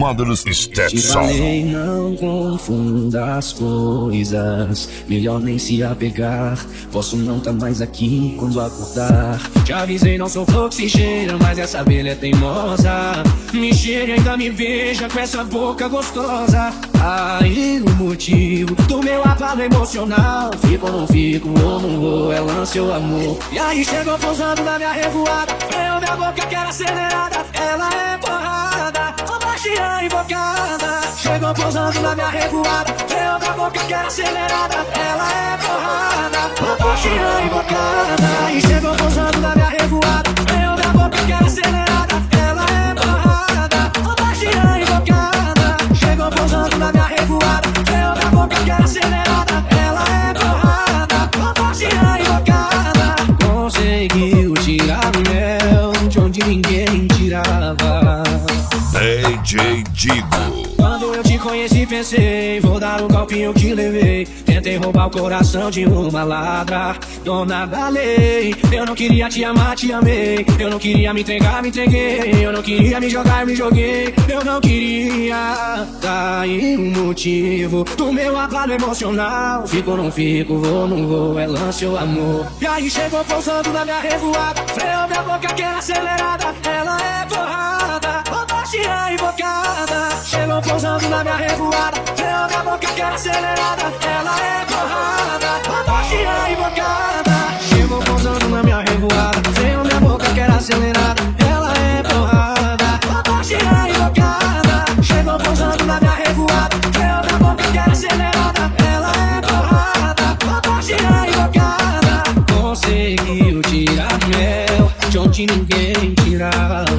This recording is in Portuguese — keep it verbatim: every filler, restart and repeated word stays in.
Mother's Step Te Song. falei, não confunda as coisas, melhor nem se apegar. Posso não tá mais aqui quando acordar. Te avisei, não sou flor que se cheira, mas essa abelha é teimosa. Me cheira e ainda me beija com essa boca gostosa. Aí o motivo do meu abalo emocional. Fico ou não fico, ou não vou, é lance ou amor. E aí chegou pousando na minha revoada. Freio minha boca que era acelerada. Ela é porrada, ó baixinha invocada. Chegou pousando na minha revoada. Freio minha boca que era acelerada. Ela é porrada, ó baixinha invocada. Aí chegou pousando na minha revoada. Freio minha boca que era acelerada. Ela é porrada, ó baixinha invocada. Chegou pousando na minha revoada. Freio minha boca que era acelerada. Ela é porrada, ó baixinha invocada. Conseguiu tirar o mel de onde ninguém tirava. D J Digo. Quando eu te conheci pensei, vou dar um golpinho que levei. Tentei roubar o coração de uma ladra, dona da lei. Eu não queria te amar, te amei. Eu não queria me entregar, me entreguei. Eu não queria me jogar, me joguei. Eu não queria. Daí o motivo do meu abalo emocional. Fico ou não fico, vou, não vou, é lance ou amor. E aí chegou pousando na minha revoada. Freou minha boca que era acelerada. Ela é porrada, ó baixinha invocada. Chegou pousando na minha revoada. Freou minha boca que era acelerada. Ela é porrada, ó baixinha invocada. Chegou pousando na minha revoada. Freou minha boca que era acelerada. Ela é porrada, ó baixinha invocada. Chegou pousando na minha revoada. Freou minha boca que era acelerada. Ela é porrada, ó baixinha invocada. Conseguiu tirar mel de onde ninguém tirava.